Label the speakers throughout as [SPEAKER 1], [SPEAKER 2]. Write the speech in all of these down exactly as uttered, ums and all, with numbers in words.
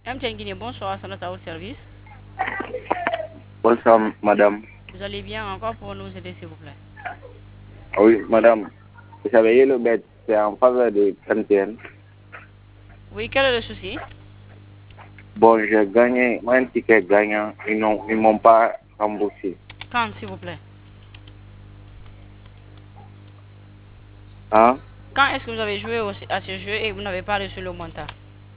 [SPEAKER 1] M T N Guinée, bonsoir, c'est notre service.
[SPEAKER 2] Bonsoir, madame.
[SPEAKER 1] Vous allez bien encore pour nous aider, s'il vous plaît?
[SPEAKER 2] Oui, madame. Vous savez, le bête, c'est en faveur de M T N.
[SPEAKER 1] Oui, quel est le souci?
[SPEAKER 2] Bon, j'ai gagné un ticket gagnant. Ils ne m'ont pas remboursé.
[SPEAKER 1] Quand, s'il vous plaît?
[SPEAKER 2] Hein?
[SPEAKER 1] Quand est-ce que vous avez joué au- à ce jeu et vous n'avez pas reçu le montant?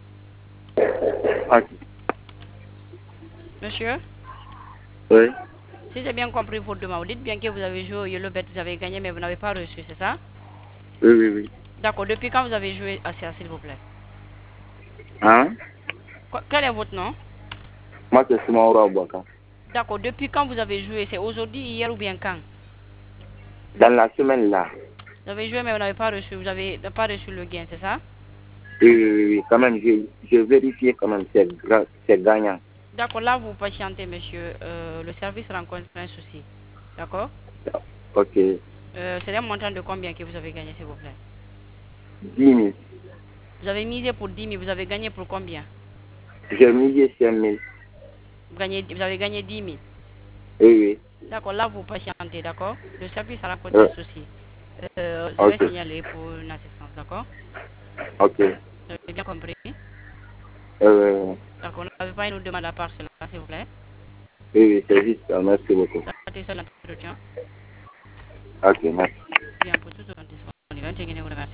[SPEAKER 2] Ah,
[SPEAKER 1] Monsieur?
[SPEAKER 2] oui,
[SPEAKER 1] Si j'ai bien compris votre demande, vous dites bien que vous avez joué au Yellow Bet, vous avez gagné, mais vous n'avez pas reçu, c'est ça?
[SPEAKER 2] oui, oui, oui.
[SPEAKER 1] D'accord, depuis quand vous avez joué à ça, s'il vous plaît?
[SPEAKER 2] Hein?
[SPEAKER 1] Qu- Quel est votre nom?
[SPEAKER 2] Moi, c'est Simon Roboka.
[SPEAKER 1] D'accord, depuis quand vous avez joué? C'est aujourd'hui, hier ou bien quand?
[SPEAKER 2] Dans la semaine là.
[SPEAKER 1] Vous avez joué, mais vous n'avez pas reçu, vous n'avez pas reçu le gain, c'est ça?
[SPEAKER 2] Oui, oui, oui, oui. Quand même, j'ai j'ai vérifié quand même, c'est gra- c'est gagnant.
[SPEAKER 1] D'accord, là, vous patientez, monsieur. Euh, le service rencontre un souci. D'accord?
[SPEAKER 2] Ok.
[SPEAKER 1] Euh, c'est un montant de combien que vous avez gagné, s'il vous plaît?
[SPEAKER 2] dix mille.
[SPEAKER 1] Vous avez misé pour dix mille, vous avez gagné pour combien?
[SPEAKER 2] J'ai mis cinq mille.
[SPEAKER 1] Vous, gagnez, vous avez gagné dix mille.
[SPEAKER 2] Oui, oui.
[SPEAKER 1] D'accord, là, vous patientez, d'accord? Le service rencontre un
[SPEAKER 2] Euh,
[SPEAKER 1] souci. Euh, je vais
[SPEAKER 2] ok.
[SPEAKER 1] signaler pour une assistance, d'accord?
[SPEAKER 2] Ok.
[SPEAKER 1] Vous avez bien compris?
[SPEAKER 2] Euh,
[SPEAKER 1] D'accord, on n'avait pas une demande à part cela, s'il vous plaît.
[SPEAKER 2] oui, oui, c'est juste ça. Merci beaucoup.
[SPEAKER 1] Ça a été ça l'entretien.
[SPEAKER 2] Ok, merci.
[SPEAKER 1] Bien, pour tout le monde disponible.